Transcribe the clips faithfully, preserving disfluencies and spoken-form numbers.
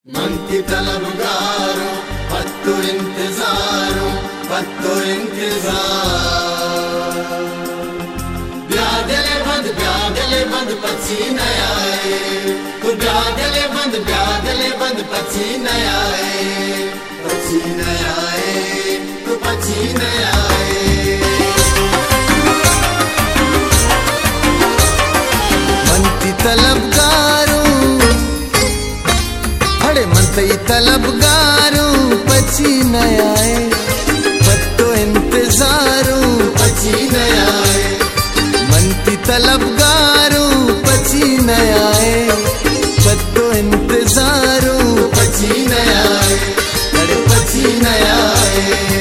monkey तलबगारो पत्तो इंतजारो पत्तो इंतजार ब्यादले बंद ब्यादले बंद पसीना आए तू ब्यादले बंद ब्यादले बंद पसीना आए पसीना आए तू पसीना आए मंकी तलबगारो मनतई तलबगारू पची न आए पत्तो इंतजारू पची न आए मनती तलबगारू पची न आए पत्तो इंतजारू पची न आए अरे पची न आए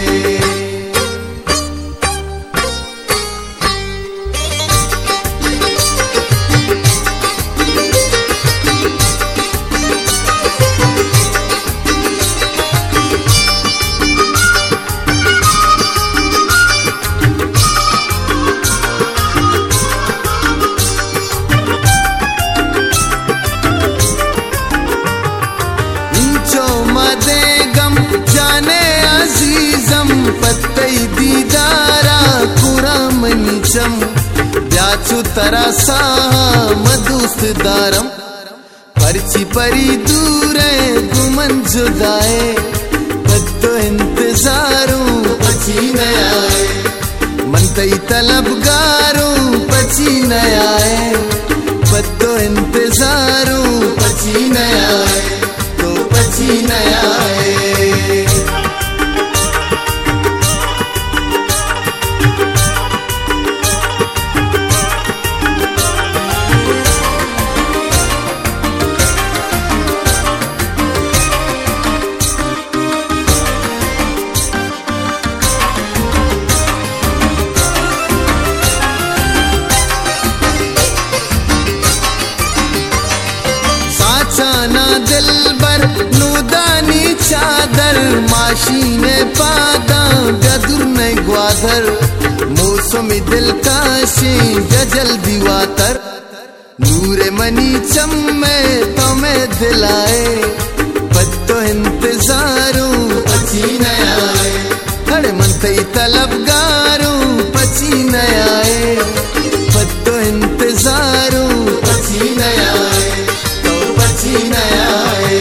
पत्तई दीदारा कुरामनिचम ब्याचु तरासा मधुस्त दारम परची परी दूरे गुमन जुदाए पत्तो इंतजारू पची न आए मनतई तलबगारू पची न आए पत्तो इंतजारू पची न आए तो पची न आए चाना दिलबर नूदानी चादर माशीने पादा गदुर ने ग्वादर मौसमी दिल काशी गजल दीवातर नूरे मनी चम्मे तुम्हें दिलाए पत्तो इंतजारू पची न आए अरे मनतई तलबगारू पची न आए पत्तो इंतजारू पची न आए पची न आए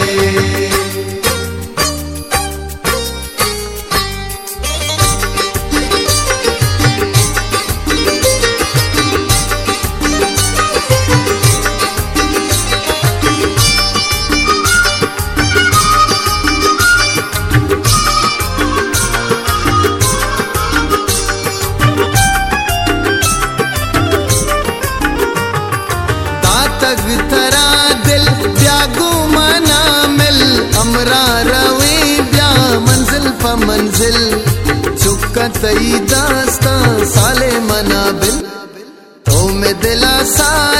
दातग तरा दिल ब्यागू मना मिल अमरा रवे ब्या मंजिल प मंजिल चुका तई दास्ता साले मना बिल तो में दिलासा